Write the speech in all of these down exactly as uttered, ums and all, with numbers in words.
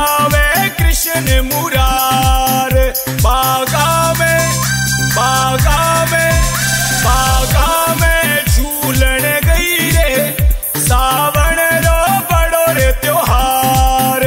आवे कृष्ण मुरार। बागा में बागा में बागा में झूलन गई रे सावन रो बड़ो रे त्योहार।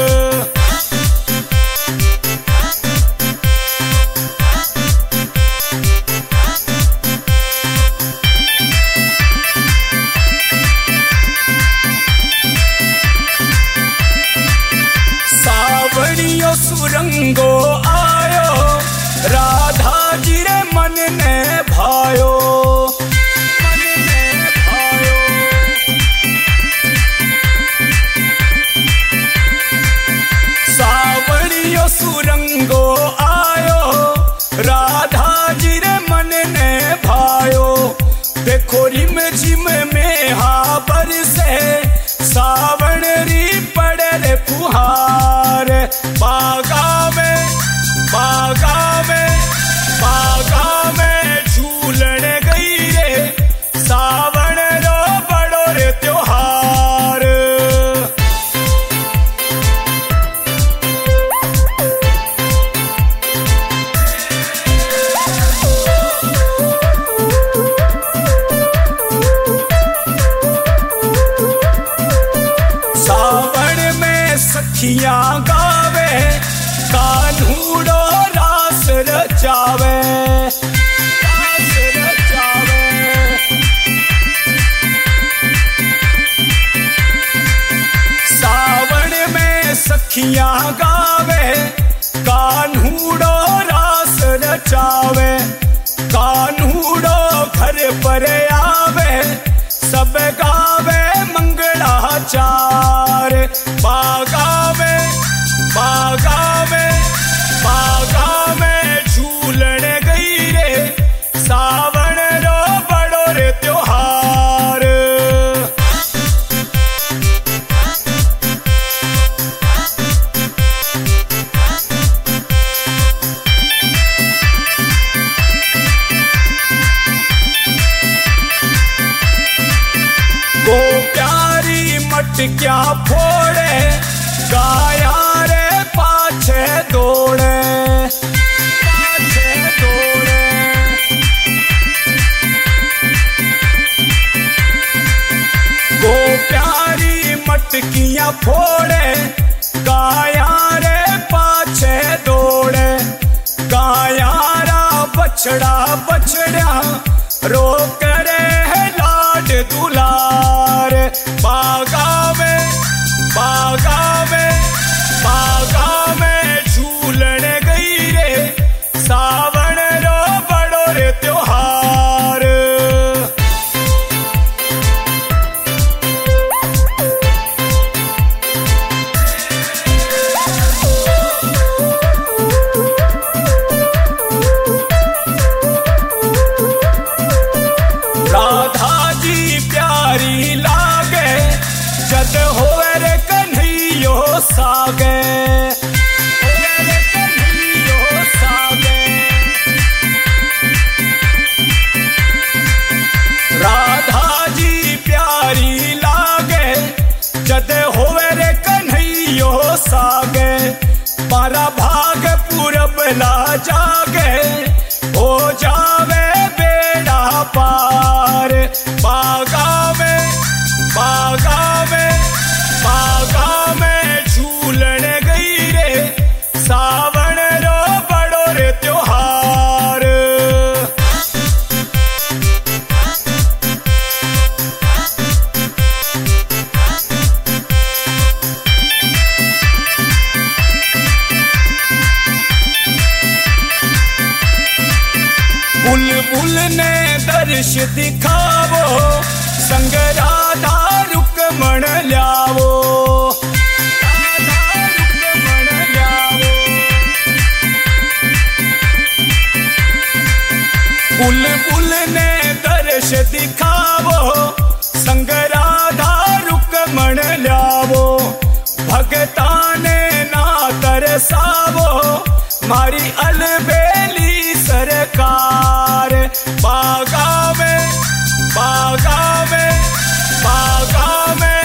सावणियो सुरंगो आयो राधा जी रे मन ने भायो मन ने भायो। सावणियो सुरंगो आयो राधा जी रे मन ने भायो। देखो रिम झिम में हा बरसे सावण री पड़े रे फुहार। बागा में बागा में बागा में झूलन गई रे सावन रो बड़ो रे त्योहार। सावन में सखियां गावे कान्हूड़ो रास रचावे रास रचावे। सावन में सखियां गावे कान्हूड़ो रास रचावे। कान्हूड़ो घर पर आवे सब गावे मंगलाचार। बागा में बागा में बागा में झूलन गई रे सावन रो बड़ो रे त्योहार। गो प्यारी मटकिया फोड़े गाया रे पाछे दौड़े पाछे दौड़े। गो प्यारी मटकियां फोड़े गाया रे पाछे दौड़े। गायारा बछड़ा बछड़ा रो करे है लाड दुलार। बागा में बागा में बागा में झूलन गई रे सावन रो बड़ो रे त्योहार। राधा जी प्यारी लागे जद होवे रे कन्हैयो सागे होवे रे कन्हैयो सागे। राधा जी प्यारी लागे जद होवे रे कन्हैयो सागे। पारा भाग पूरब ला जागे हो जावे बेड़ा पार। बागा में बागा में बागा में झूलन गई रे सावन रो बड़ो रे त्योहार। बुलबुल ने दर्श दिखावो संग राधा रुक्मण ल्यावो राधा रुक्मण ल्यावो। बुलबुल ने दर्श दिखावो संग राधा रुक्मण ल्यावो। भगता ने ना तरसावो मारी अलबेली सरकार। बागा में बागा में बागा में